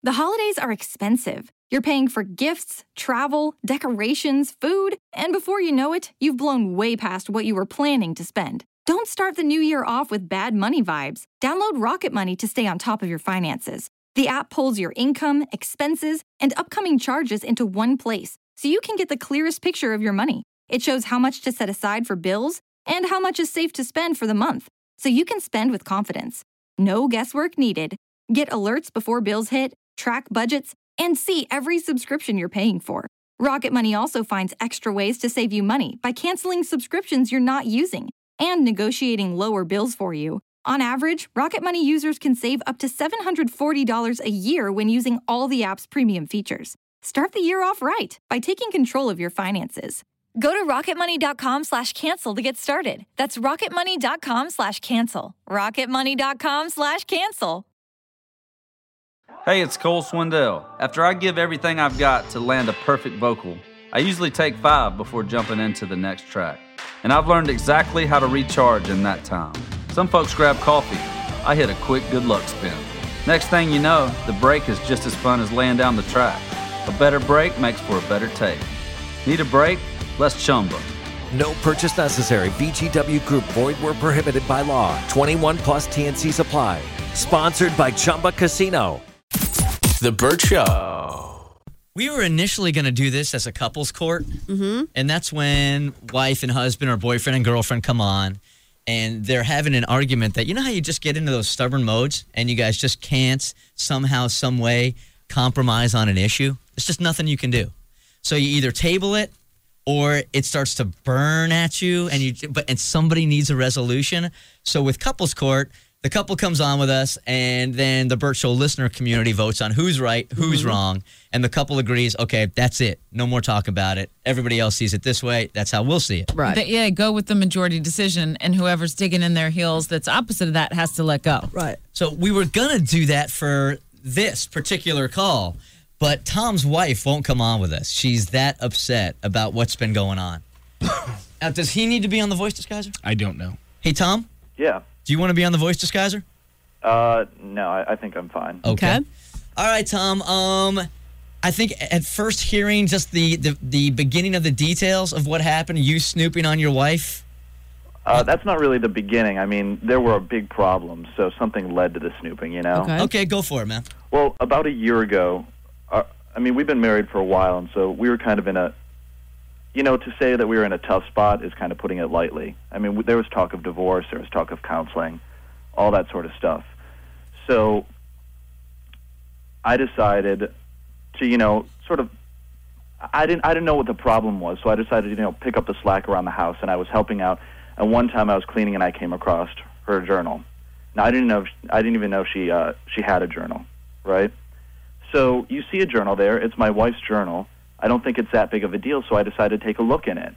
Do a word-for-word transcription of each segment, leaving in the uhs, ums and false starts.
The holidays are expensive. You're paying for gifts, travel, decorations, food, and before you know it, you've blown way past what you were planning to spend. Don't start the new year off with bad money vibes. Download Rocket Money to stay on top of your finances. The app pulls your income, expenses, and upcoming charges into one place, so you can get the clearest picture of your money. It shows how much to set aside for bills and how much is safe to spend for the month, so you can spend with confidence. No guesswork needed. Get alerts before bills hit, track budgets, and see every subscription you're paying for. Rocket Money also finds extra ways to save you money by canceling subscriptions you're not using and negotiating lower bills for you. On average, Rocket Money users can save up to seven hundred forty dollars a year when using all the app's premium features. Start the year off right by taking control of your finances. Go to rocketmoney.com slash cancel to get started. That's rocketmoney.com slash cancel. rocketmoney.com slash cancel. Hey, it's Cole Swindell. After I give everything I've got to land a perfect vocal, I usually take five before jumping into the next track. And I've learned exactly how to recharge in that time. Some folks grab coffee. I hit a quick good luck spin. Next thing you know, the break is just as fun as laying down the track. A better break makes for a better take. Need a break? Let's Chumba. No purchase necessary. V G W Group. Void where prohibited by law. twenty-one plus T N Cs apply. Sponsored by Chumba Casino. The Burt Show. We were initially going to do this as a couples court, Mm-hmm. and that's when wife and husband or boyfriend and girlfriend come on, and they're having an argument that, you know how you just get into those stubborn modes, and you guys just can't somehow, some way compromise on an issue? It's just nothing you can do. So you either table it, or it starts to burn at you, and you but and somebody needs a resolution. So with couples court, the couple comes on with us, and then the Burt Show listener community votes on who's right, who's mm-hmm. wrong, and the couple agrees, okay, that's it. No more talk about it. Everybody else sees it this way. That's how we'll see it. Right. But yeah, go with the majority decision, and whoever's digging in their heels that's opposite of that has to let go. Right. So we were going to do that for this particular call, but Tom's wife won't come on with us. She's that upset about what's been going on. Now, does he need to be on the voice disguiser? I don't know. Hey, Tom? Yeah. Do you want to be on the voice disguiser? Uh, no, I, I think I'm fine. Okay. All right, Tom. Um, I think at first hearing just the, the, the beginning of the details of what happened, you snooping on your wife. Uh, that's not really the beginning. I mean, there were big problems, so something led to the snooping, you know? Okay, okay go for it, man. Well, about a year ago, uh, I mean, we've been married for a while, and so we were kind of in a, you know, to say that we were in a tough spot is kind of putting it lightly. I mean, there was talk of divorce, there was talk of counseling, all that sort of stuff. So I decided to, you know, sort of, I didn't, I didn't know what the problem was, so I decided to, you know, pick up the slack around the house, and I was helping out. And one time I was cleaning, and I came across her journal. Now I didn't know, if, I didn't even know she, uh, she had a journal, right? So you see a journal there. It's my wife's journal. I don't think it's that big of a deal, so I decided to take a look in it.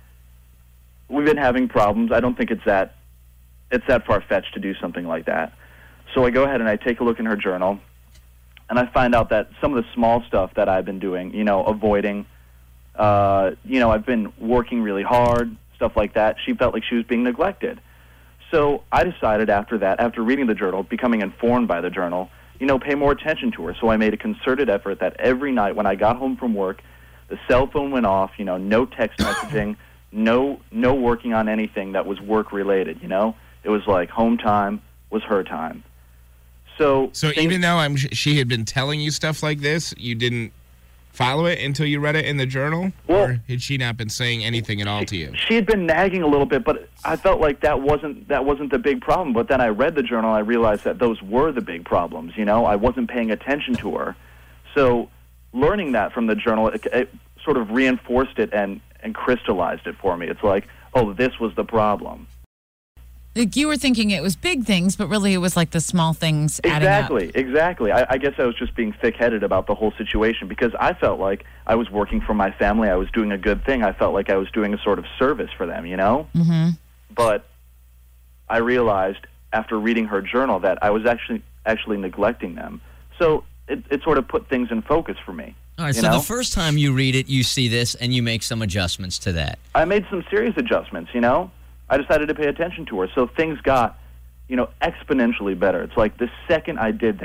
We've been having problems. I don't think it's that it's that far-fetched to do something like that. So I go ahead and I take a look in her journal, and I find out that some of the small stuff that I've been doing, you know, avoiding, uh, you know, I've been working really hard, stuff like that. She felt like she was being neglected. So I decided after that, after reading the journal, becoming informed by the journal, you know, pay more attention to her. So I made a concerted effort that every night when I got home from work, the cell phone went off, you know, no text messaging, no no working on anything that was work-related, you know? It was like home time was her time. So So things, even though I'm, she had been telling you stuff like this, you didn't follow it until you read it in the journal? Well, or had she not been saying anything at all she, to you? She had been nagging a little bit, but I felt like that wasn't that wasn't the big problem. But then I read the journal, I realized that those were the big problems, you know? I wasn't paying attention to her. So learning that from the journal, it, it sort of reinforced it and, and crystallized it for me. It's like, oh, this was the problem. Like you were thinking it was big things, but really it was like the small things adding Exactly, up. exactly. I, I guess I was just being thick-headed about the whole situation because I felt like I was working for my family. I was doing a good thing. I felt like I was doing a sort of service for them, you know? Mm-hmm. But I realized after reading her journal that I was actually actually neglecting them. So it, it sort of put things in focus for me. All right, so know? the first time you read it, you see this, and you make some adjustments to that. I made some serious adjustments, you know? I decided to pay attention to her. So things got, you know, exponentially better. It's like the second I did that,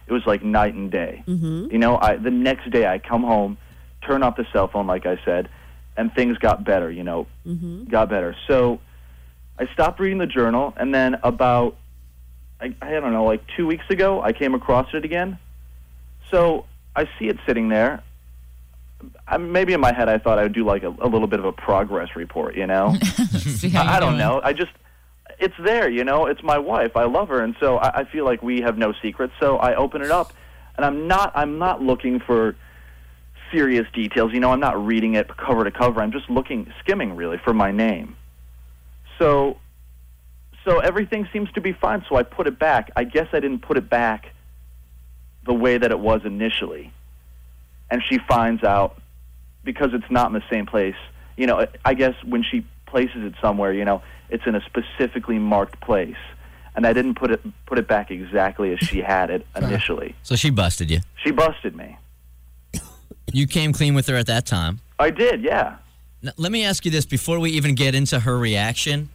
it was like night and day. Mm-hmm. You know, I the next day I come home, turn off the cell phone, like I said, and things got better, you know, Mm-hmm. got better. So I stopped reading the journal, and then about, I, I don't know, like two weeks ago, I came across it again. So I see it sitting there. I, maybe in my head I thought I would do like a, a little bit of a progress report, you know? See how I, I you're don't doing. know. I just, it's there, you know? It's my wife. I love her, and so I, I feel like we have no secrets. So I open it up, and I'm not, I'm not looking for serious details. You know, I'm not reading it cover to cover. I'm just looking, skimming, really, for my name. So, so everything seems to be fine, so I put it back. I guess I didn't put it back the way that it was initially. And she finds out, because it's not in the same place, you know, I guess when she places it somewhere, you know, it's in a specifically marked place. And I didn't put it put it back exactly as she had it initially. So she busted you. She busted me. You came clean with her at that time. I did, yeah. Now, let me ask you this before we even get into her reaction.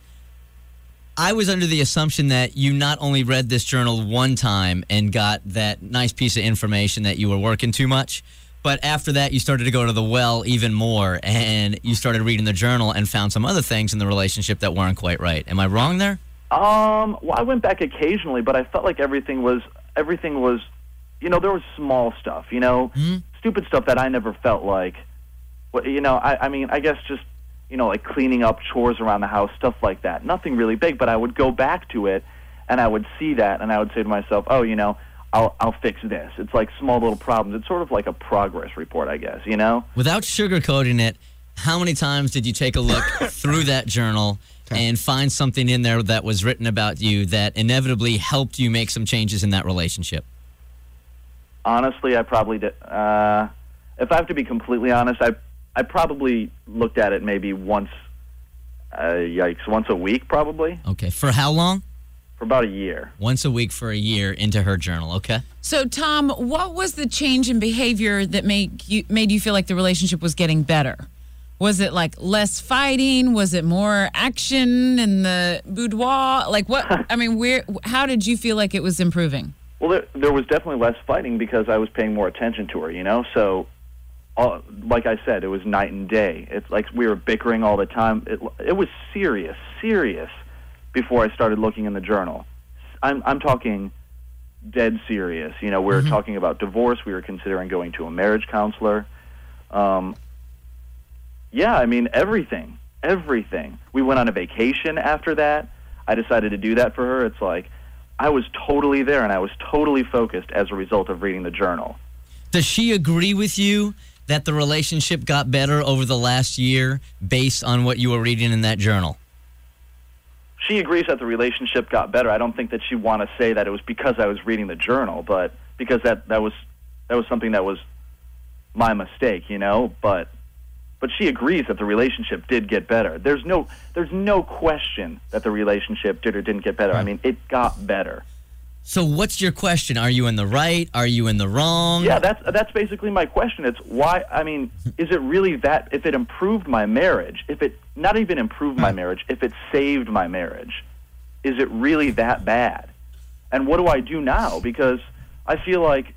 I was under the assumption that you not only read this journal one time and got that nice piece of information that you were working too much, but after that you started to go to the well even more and you started reading the journal and found some other things in the relationship that weren't quite right. Am I wrong there? Um, well, I went back occasionally, but I felt like everything was, everything was, you know, there was small stuff, you know, Mm-hmm. stupid stuff that I never felt like, well, you know, I, I mean, I guess just, you know, like cleaning up chores around the house, stuff like that. Nothing really big, but I would go back to it, and I would see that, and I would say to myself, oh, you know, I'll I'll fix this. It's like small little problems. It's sort of like a progress report, I guess, you know? Without sugarcoating it, how many times did you take a look through that journal and find something in there that was written about you that inevitably helped you make some changes in that relationship? Honestly, I probably did. Uh, if I have to be completely honest, I I probably looked at it maybe once, uh, yikes, once a week probably, Okay. For how long? for about a year. Once a week for a year into her journal, okay? So, Tom, what was the change in behavior that made you made you feel like the relationship was getting better? Was it like less fighting? Was it more action in the boudoir? Like what? I mean, where? How did you feel like it was improving? Well, there, there was definitely less fighting because I was paying more attention to her, you know? So, all, like I said, it was night and day. It's like we were bickering all the time. It, it was serious, serious before I started looking in the journal. I'm, I'm talking dead serious. You know, we were Mm-hmm. talking about divorce. We were considering going to a marriage counselor. Um, yeah, I mean, everything, everything. We went on a vacation after that. I decided to do that for her. It's like I was totally there, and I was totally focused as a result of reading the journal. Does she agree with you that the relationship got better over the last year based on what you were reading in that journal? She agrees that the relationship got better. I don't think that she want to say that it was because I was reading the journal, but because that, that was that was something that was my mistake, you know. But but she agrees that the relationship did get better. There's no there's no question that the relationship did or didn't get better. I mean, it got better. So what's your question? Are you in the right? Are you in the wrong? Yeah, that's that's basically my question. It's why, I mean, is it really that, if it improved my marriage, if it, not even improved my marriage, if it saved my marriage, is it really that bad? And what do I do now? Because I feel like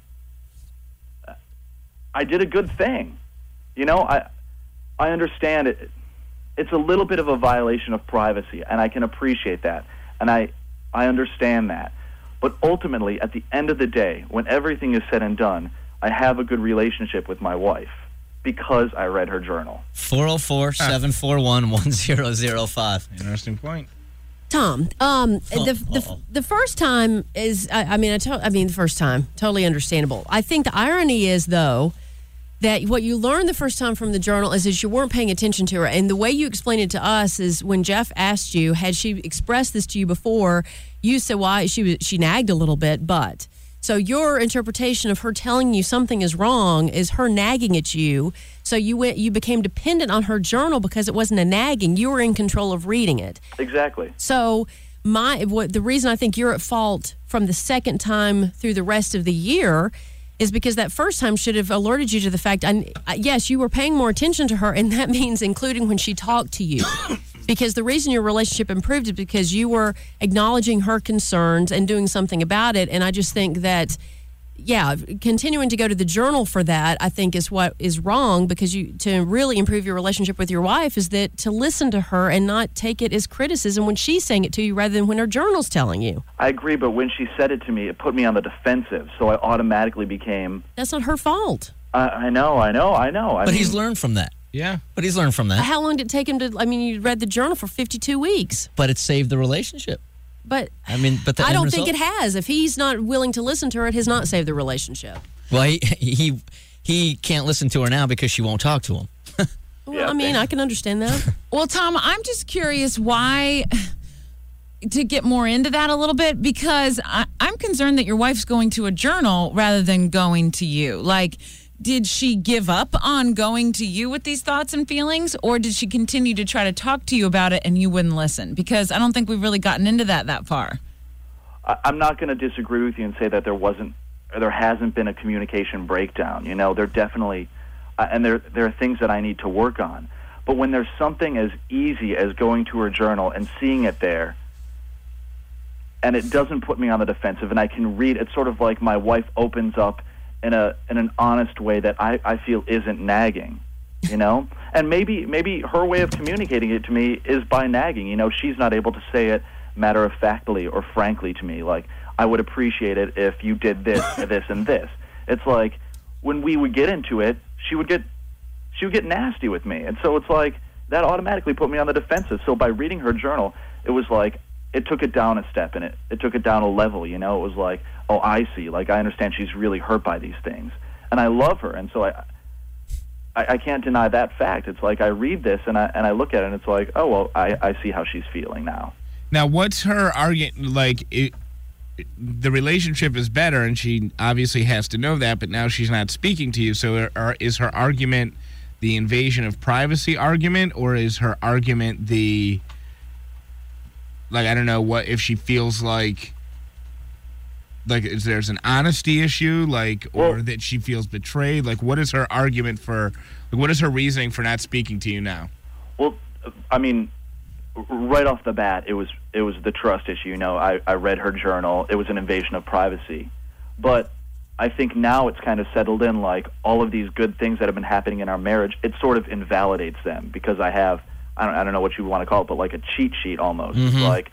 I did a good thing. You know, I I understand it. It's a little bit of a violation of privacy, and I can appreciate that. And I I understand that. But ultimately, at the end of the day, when everything is said and done, I have a good relationship with my wife because I read her journal. four oh four, seven four one, one oh oh five. Interesting point. Tom, um, Oh, the, the the first time is, I, I mean, I, to, I mean, the first time, totally understandable. I think the irony is, though, that what you learned the first time from the journal is that you weren't paying attention to her. And the way you explained it to us is when Jeff asked you, had she expressed this to you before, you said, why she was, she nagged a little bit, but. So your interpretation of her telling you something is wrong is her nagging at you. So you went, you became dependent on her journal because it wasn't a nagging. You were in control of reading it. Exactly. So my what the reason I think you're at fault from the second time through the rest of the year is because that first time should have alerted you to the fact, I, yes, you were paying more attention to her, and that means including when she talked to you. Because the reason your relationship improved is because you were acknowledging her concerns and doing something about it. And I just think that yeah, continuing to go to the journal for that, I think, is what is wrong, because you to really improve your relationship with your wife is that to listen to her and not take it as criticism when she's saying it to you rather than when her journal's telling you. I agree, but when she said it to me, it put me on the defensive, so I automatically became... That's not her fault. I, I know, I know, I know. I But mean, he's learned from that. Yeah. But he's learned from that. How long did it take him to, I mean, you read the journal for fifty-two weeks. But it saved the relationship. But I mean, but the I end don't result- think it has. If he's not willing to listen to her, it has not saved the relationship. Well, he he he can't listen to her now because she won't talk to him. Well, Yeah, I mean, thanks. I can understand that. Well, Tom, I'm just curious why, to get more into that a little bit, because I, I'm concerned that your wife's going to a journal rather than going to you. Like, did she give up on going to you with these thoughts and feelings, or did she continue to try to talk to you about it and you wouldn't listen? Because I don't think we've really gotten into that that far. I, I'm not going to disagree with you and say that there wasn't, or there hasn't been a communication breakdown. You know, there definitely, uh, and there there are things that I need to work on. But when there's something as easy as going to her journal and seeing it there, and it doesn't put me on the defensive, and I can read, it's sort of like my wife opens up in a in an honest way that I, I feel isn't nagging, you know? And maybe maybe her way of communicating it to me is by nagging. You know, she's not able to say it matter-of-factly or frankly to me, like, I would appreciate it if you did this, this, and this. It's like, when we would get into it, she would get she would get nasty with me. And so it's like, that automatically put me on the defensive. So by reading her journal, it was like, it took it down a step, and it, it took it down a level, you know? It was like, oh, I see. Like, I understand she's really hurt by these things. And I love her, and so I I, I can't deny that fact. It's like, I read this, and I and I look at it, and it's like, oh, well, I, I see how she's feeling now. Now, what's her argument? Like, it, it- the relationship is better, and she obviously has to know that, but now she's not speaking to you. So are, are, is her argument the invasion of privacy argument, or is her argument the, like, I don't know, what if she feels like, like, is there's an honesty issue, like, or Well- that she feels betrayed? Like, what is her argument for, like, what is her reasoning for not speaking to you now? Well, I mean, right off the bat, it was it was the trust issue. You know, I, I read her journal. It was an invasion of privacy. But I think now it's kind of settled in, like, all of these good things that have been happening in our marriage, it sort of invalidates them because I have, I don't, I don't know what you want to call it, but like a cheat sheet almost. It's like,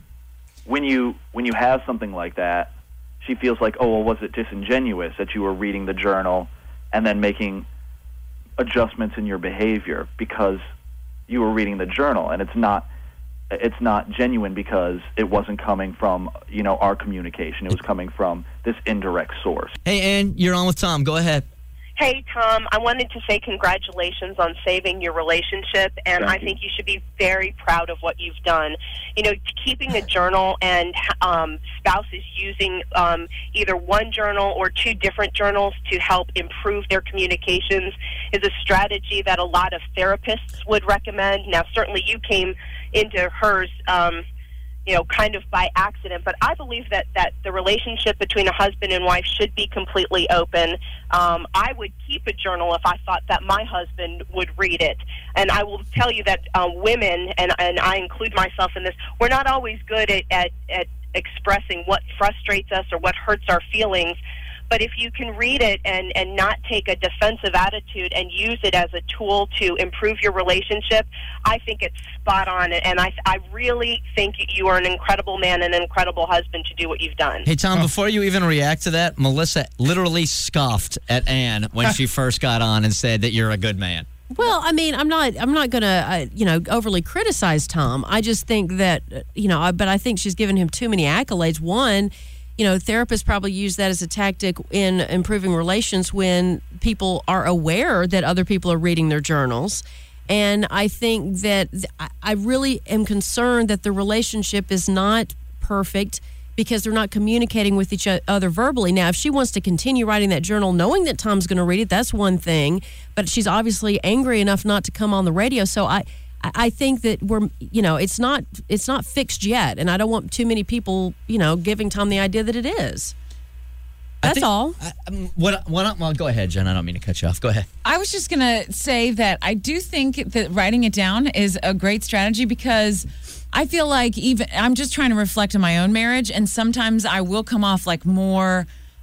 when you when you have something like that, she feels like, oh, well, was it disingenuous that you were reading the journal and then making adjustments in your behavior because you were reading the journal, and it's not it's not genuine because it wasn't coming from, you know, our communication. It was coming from this indirect source. Hey, Ann, you're on with Tom. Go ahead. Hey, Tom, I wanted to say congratulations on saving your relationship, and Thank I you. think you should be very proud of what you've done. You know, keeping a journal and um, spouses using um, either one journal or two different journals to help improve their communications is a strategy that a lot of therapists would recommend. Now, certainly you came into hers um, you know, kind of by accident. But I believe that, that the relationship between a husband and wife should be completely open. Um, I would keep a journal if I thought that my husband would read it. And I will tell you that uh, women, and, and I include myself in this, we're not always good at, at, at expressing what frustrates us or what hurts our feelings. But if you can read it and, and not take a defensive attitude and use it as a tool to improve your relationship, I think it's spot on. And I, I really think you are an incredible man and an incredible husband to do what you've done. Hey, Tom, before you even react to that, Melissa literally scoffed at Ann when she first got on and said that you're a good man. Well, I mean, I'm not. I'm not going to, uh, you know, overly criticize Tom. I just think that, uh, you know, I, but I think she's given him too many accolades. One, you know, therapists probably use that as a tactic in improving relations when people are aware that other people are reading their journals. And I think that th- I- I really am concerned that the relationship is not perfect because they're not communicating with each other verbally. Now, if she wants to continue writing that journal, knowing that Tom's going to read it, that's one thing. But she's obviously angry enough not to come on the radio. So I, I think that we're, you know, it's not, it's not fixed yet, and I don't want too many people, you know, giving Tom the idea that it is. That's think, all. I, um, what? What? Well, go ahead, Jen. I don't mean to cut you off. Go ahead. I was just going to say that I do think that writing it down is a great strategy because I feel like even I'm just trying to reflect on my own marriage, and sometimes I will come off like more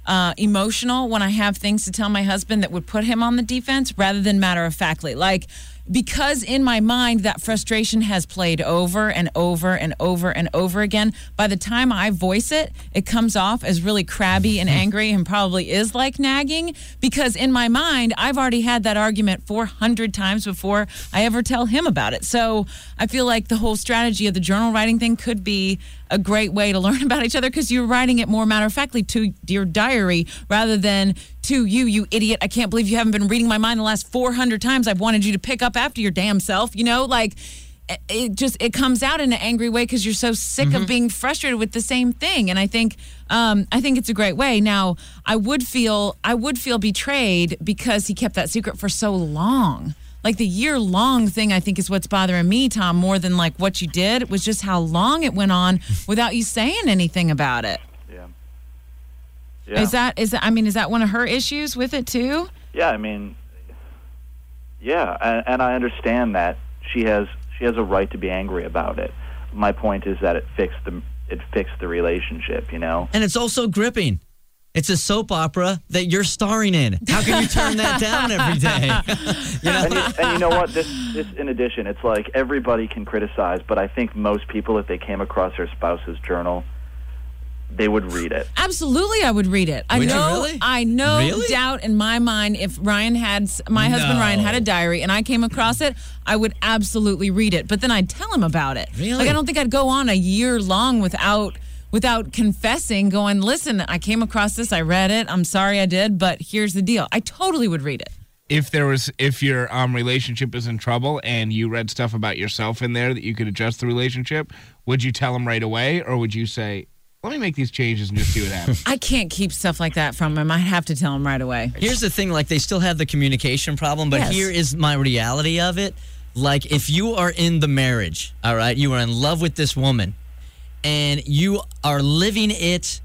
uh, emotional when I have things to tell my husband that would put him on the defense rather than matter of factly. Like, because in my mind that frustration has played over and over and over and over again, by the time I voice it, it comes off as really crabby and angry and probably is like nagging, because in my mind, I've already had that argument four hundred times before I ever tell him about it. So I feel like the whole strategy of the journal writing thing could be a great way to learn about each other, because you're writing it more matter-of-factly to your diary rather than to you, you idiot. I can't believe you haven't been reading my mind the last four hundred times. I've wanted you to pick up after your damn self. You know, like, it just, it comes out in an angry way because you're so sick mm-hmm. of being frustrated with the same thing. And I think, um, I think it's a great way. Now, I would feel, I would feel betrayed because he kept that secret for so long. Like, the year-long thing, I think, is what's bothering me, Tom, more than, like, what you did. It was just how long it went on without you saying anything about it. Yeah. Yeah. Is that, is that, I mean, is that one of her issues with it, too? Yeah, I mean, yeah, and, and I understand that she has she has a right to be angry about it. My point is that it fixed the it fixed the relationship, you know? And it's also gripping. It's a soap opera that you're starring in. How can you turn that down every day? You know? and, you, and you know what? This, this, in addition, it's like everybody can criticize, but I think most people, if they came across their spouse's journal, they would read it. Absolutely, I would read it. I Would you know, really? I no Really? doubt in my mind, if Ryan had, my husband No. Ryan had a diary and I came across it, I would absolutely read it. But then I'd tell him about it. Really? Like, I don't think I'd go on a year long without without confessing, going, listen, I came across this, I read it, I'm sorry I did, but here's the deal. I totally would read it. If there was, if your um, relationship is in trouble and you read stuff about yourself in there that you could adjust the relationship, would you tell him right away, or would you say, let me make these changes and just see what happens? I can't keep stuff like that from him. I have to tell him right away. Here's the thing, like, they still have the communication problem, but Yes. here is my reality of it. Like, if you are in the marriage, all right, you are in love with this woman, and you are living it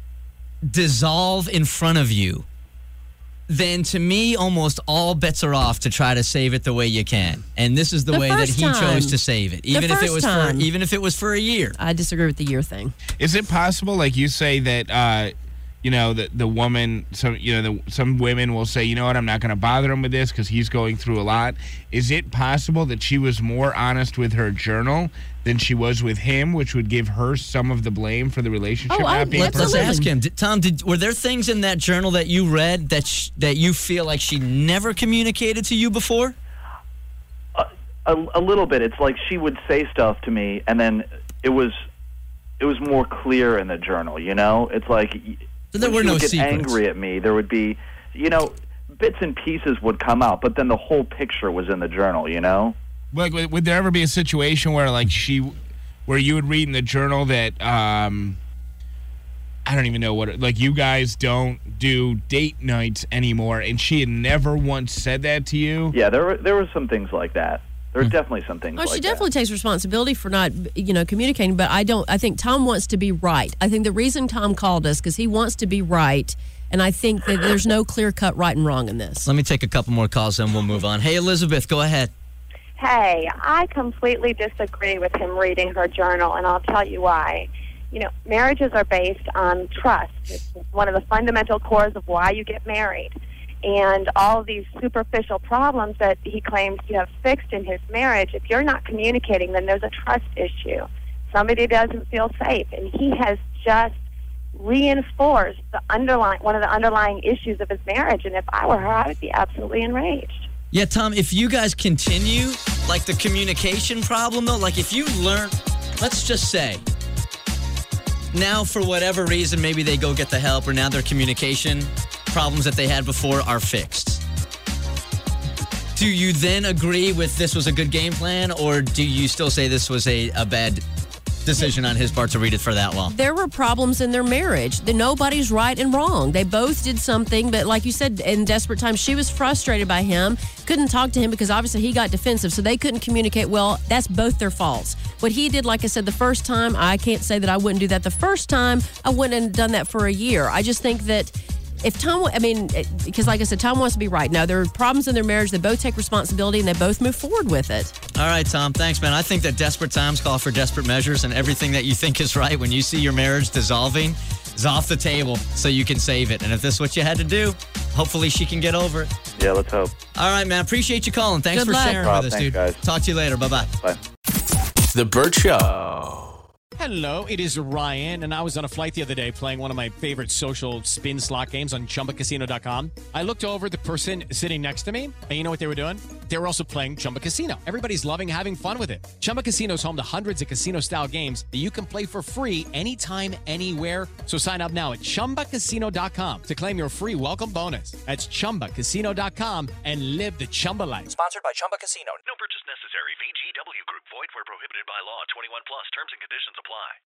dissolve in front of you, then to me, almost all bets are off to try to save it the way you can. And this is the, The way that first he time. chose to save it, even if it first was time. for even if it was for a year. I disagree with the year thing. Is it possible, like you say, that uh, you know, the the woman, some you know, the, some women will say, you know what, I'm not going to bother him with this because he's going through a lot. Is it possible that she was more honest with her journal than she was with him, which would give her some of the blame for the relationship Oh, I- not being let's- Let's perfect? ask him. Did, Tom, did, were there things in that journal that you read that sh- that you feel like she never communicated to you before? A, a, a little bit. It's like she would say stuff to me, and then it was it was more clear in the journal, you know? It's like So there when were she no would get secrets. angry at me, there would be, you know, bits and pieces would come out, but then the whole picture was in the journal, you know? Like, would would there ever be a situation where, like, she, where you would read in the journal that, um, I don't even know what, it, like, you guys don't do date nights anymore, and she had never once said that to you? Yeah, there were there were some things like that. There were definitely some things Oh, like she that. definitely takes responsibility for not, you know, communicating. But I don't. I think Tom wants to be right. I think the reason Tom called us because he wants to be right, and I think that there's no clear cut right and wrong in this. Let me take a couple more calls, and we'll move on. Hey, Elizabeth, go ahead. Hey, I completely disagree with him reading her journal, and I'll tell you why. You know, marriages are based on trust. It's one of the fundamental cores of why you get married. And all of these superficial problems that he claims to have fixed in his marriage, if you're not communicating, then there's a trust issue. Somebody doesn't feel safe, and he has just reinforced the underlying one of the underlying issues of his marriage. And if I were her, I would be absolutely enraged. Yeah, Tom, if you guys continue, like the communication problem, though, like if you learn, let's just say, now for whatever reason, maybe they go get the help, or now their communication problems that they had before are fixed. Do you then agree with this was a good game plan, or do you still say this was a, a bad decision on his part to read it for that long? There were problems in their marriage. The, nobody's right and wrong. They both did something, but like you said, in desperate times, she was frustrated by him, couldn't talk to him because obviously he got defensive, so they couldn't communicate well. That's both their faults. What he did, like I said, the first time, I can't say that I wouldn't do that the first time. I wouldn't have done that for a year. I just think that if Tom, I mean, because like I said, Tom wants to be right. Now, there are problems in their marriage. They both take responsibility, and they both move forward with it. All right, Tom, thanks, man. I think that desperate times call for desperate measures, and everything that you think is right when you see your marriage dissolving, is off the table so you can save it. And if this is what you had to do, hopefully she can get over it. Yeah, let's hope. All right, man. Appreciate you calling. Thanks Good for luck. sharing Rob, with us, thanks, dude. guys. Talk to you later. Bye-bye. Bye. The Burt Show. Hello, it is Ryan, and I was on a flight the other day playing one of my favorite social spin slot games on Chumba Casino dot com. I looked over at the person sitting next to me, and you know what they were doing? They were also playing Chumba Casino. Everybody's loving having fun with it. Chumba Casino is home to hundreds of casino-style games that you can play for free anytime, anywhere. So sign up now at Chumba Casino dot com to claim your free welcome bonus. That's Chumba Casino dot com and live the Chumba life. Sponsored by Chumba Casino. No purchase necessary. V G W Group. Void where prohibited by law. twenty-one plus. Terms and conditions apply.